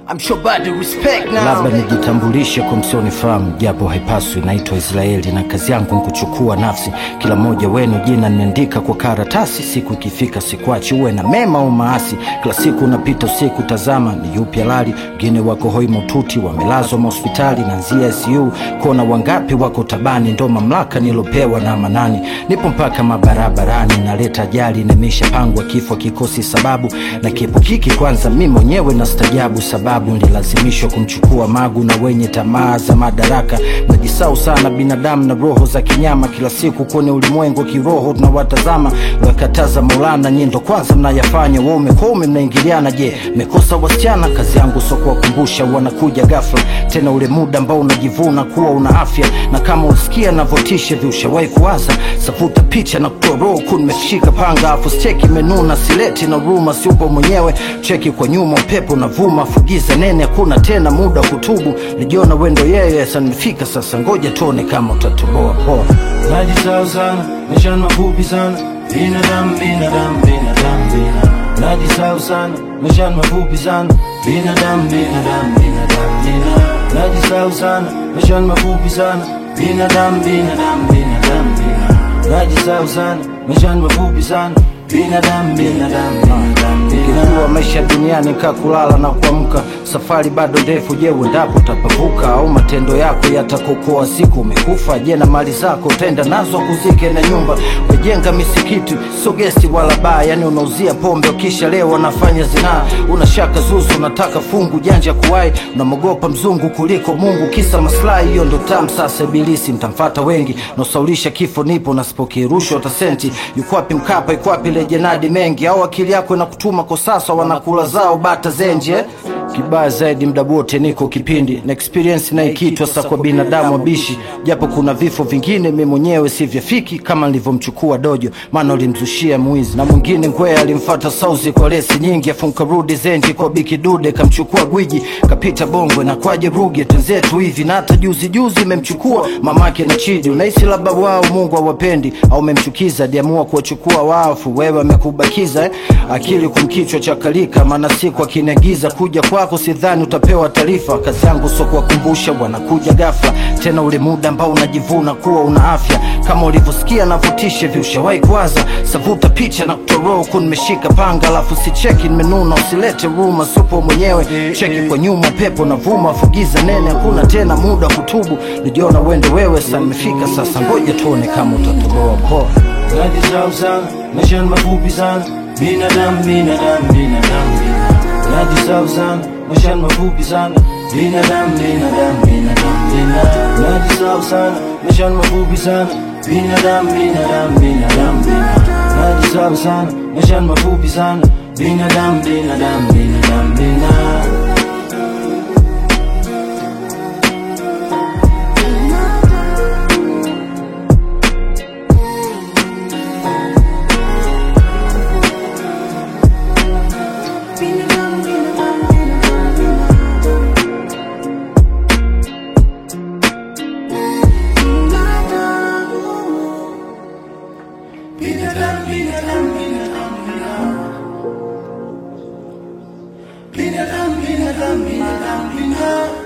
I'm sure bad respect now. Labda nijitambulishe kwa msionifahamu, japo haipaswi. Naitwa Israeli na kazi yangu kuchukua nafsi. Kila mmoja wenu jina niandika kwa karatasi. Siku ikifika sikuachi uwe na mema au maasi. Kila siku unapita usiku tazama ni yupi halali. Wengine wako hoi maututi wamelazwa hospitali na nzia ICU. Kona wangapi wako tabani, ndo mamlaka nilopewa na manani. Nipo mpaka mabarabarani naleta ajali, nemesha pangwa kifo kikosi sababu. Na kipo kiki kwanza mimi mwenyewe na stajabu, sababu nilazimishwa kumchukua magu na wenye tamaa za madaraka. Najisau sana binadamu na roho za kinyama. Kila siku kwenye ulimwengu kiroho tunawatazama. Wakataza Maulana nyendo kwanza mnayafanya. Waume kome mnaingiliana, je mekosa wasichana? Kazi yangu sio kuwakumbusha, wanakuja ghafla. Tena ule muda ambao unajivuna kuwa una afya. Na kama usikia navotisha viushawahi kuwaza, safuta picha na kutoa roho kunimeshika panga. Afu cheki menuna sileti na ruma siupo mwenyewe. Cheki kwa nyuma upepo unavuma, fugiza nene hakuna tena muda kutubu. Nijiona wendo yeye sanifika sasa, ngoja tuone kama utatoboa poa. Najisahau sana, maisha mafupi sana. Binadamu. Najisahau sana, maisha mafupi sana. Binadamu. Najisahau sana, maisha mafupi sana. Binadamu. Najisahau sana, maisha mafupi sana. Binadamu. Kwa maisha duniani kakulala na kuamka, safari bado ndefu. Je uendapo utapavuka au matendo yako yatakokoa siku umekufa? Je na mali zako utenda nazo kuzike na nyumba? Umejenga misikiti sogesi wala baa, yani unauzia pombe ukisha leo wanafanya zinaa. Unashaka zuzu unataka fungu janja kuwai, unamogopa mzungu kuliko Mungu kisa maslahi. Hiyo ndo tamu sasa ibilisi mtamfuata wengi. Nosaulisha kifo nipo na sipoki rushwa utasenti. Yuko wapi Mkapa, yuko wapi lejenadi mengi? Au akili yako inakutuma kwa sasa wanakula zao bata zenje? Kibaya zaidi mda wote niko kipindi na experience na ikitwa sa kwa binadamu wabishi. Japo kuna vifo vingine mimi mwenyewe sivyafiki, kama nilivyomchukua Dojo maana ulimzushia mwizi. Na mwingine ngwea alimfuata sauzi kwa lesi nyingi. Afunka rudi zenji kwa biki dude kamchukua gwiji. Kapita Bongwe na kwaje Ruge tenzetu hivi. Na hata juzi memchukua mamake na Chidi. Unahisi labda wao Mungu hawapendi au memchukiza diamua kuwachukua wafu. Wewe amekubakiza akili kumkichwa chakalika. Maana siku akinagiza kuja kwako sidhani utapewa taarifa. Kazi yangu sio kuwakumbusha, wanakuja ghafla. Tena ule muda ambao unajivuna kuwa una afya. Kama ulivyosikia navutisha viushawahi kuwaza, savuta picha na kutoa roho kunimeshika panga. Alafu sicheki nimenuna usilete ruma supo mwenyewe. Cheki kwa nyuma pepo na vuma, fugiza nene hakuna tena muda kutubu. Nijiona wende wewe sana nimefika sasa, ngoja tuone kama utatoboa poa. Najisahau sana, maisha mafupi sana. Binadamu. Najisahau sana, maisha mafupi sana. Binadamu. Najisahau sana, maisha mafupi sana. Binadamu. Najisahau sana, maisha mafupi sana. Binadamu. Binadamu.